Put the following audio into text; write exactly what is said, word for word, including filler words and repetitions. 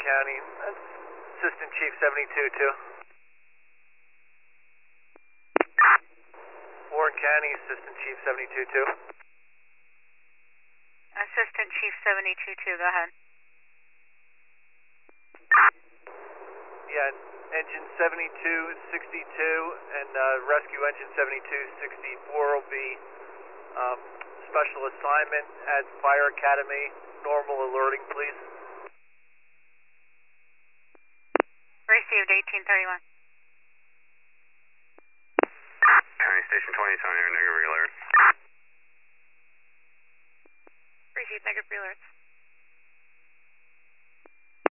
County, that's Assistant Chief seventy-two two. Warren County, Assistant Chief seventy-two two. Assistant Chief seventy-two two, go ahead. Yeah, engine seventy-two sixty-two and uh, rescue engine seventy-two sixty-four will be um, special assignment at Fire Academy. Normal alerting, please. Received eighteen thirty-one. County Station twenty, Tony, negative alerts. Received negative alerts.